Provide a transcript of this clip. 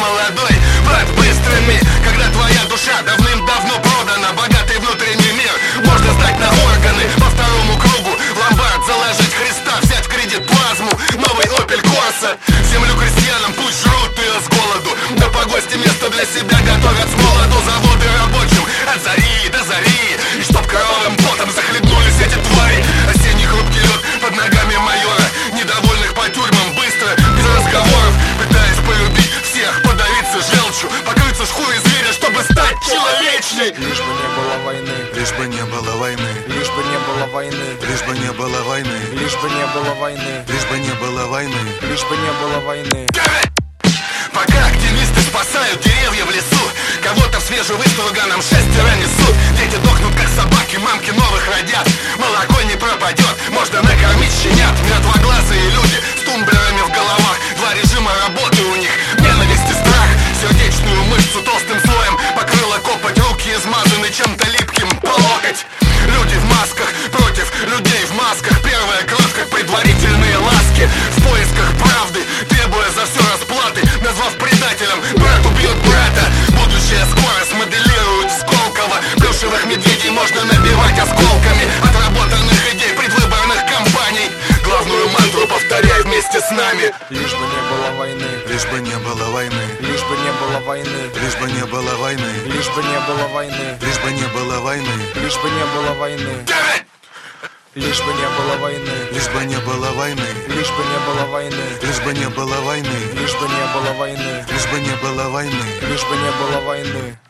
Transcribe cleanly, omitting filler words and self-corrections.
молодой под быстрыми. Когда твоя душа давным-давно продана, богатый внутренний мир можно сдать на органы. По второму кругу в ломбард заложить Христа, взять в кредит плазму, новый Opel Corsa. Землю крестьянам пусть жрут ее с голоду, да по гости место для себя готовят с молоду. Заводы рабочим от зари до зари, и чтоб кровавым потом захлебнулись эти твари. Осенний хрупкий лед под ногами майора, недовольных по тюрьмам быстро, без разговоров, пытаясь полюбить всех, подавиться желчью, покрыться шкурой зверя, чтобы стать человечней. Лишь бы не было войны, Лишь бы не было войны, лишь бы не было войны, лишь бы не было войны, лишь бы не было войны, лишь бы не было войны. лишь бы не было войны. Пока активисты спасают деревья в лесу, кого-то в свежевыструганном шестеро несут. Дети дохнут как собаки, мамки новых родят, молоко не пропадет, можно накормить щенят. Мертвоглазые люди с тумблерами в головах, два режима работы у них, ненависть и страх. Сердечную мышцу толстым слоем покрыла копоть, руки измазаны чем-то липким по локоть. Люди в масках против людей в масках, первая кровь как предварительные ласки. В поисках правды, требуя за все расплаты, назвав предателем, брат убьет брата. Будущее скоро смоделируют в Сколково, плюшевых медведей можно набивать осколками отработанных идей предвыборных кампаний. Главную мантру повторяй вместе с нами. Лишь бы не было войны, Лишь бы не было войны, лишь бы не было войны, лишь бы не было войны, лишь бы не было войны, лишь бы не было войны, лишь бы не было войны, лишь бы не было войны, лишь бы не было войны, лишь бы не было войны, лишь бы не было войны, лишь бы не было войны, лишь бы не было войны. лишь бы не было войны.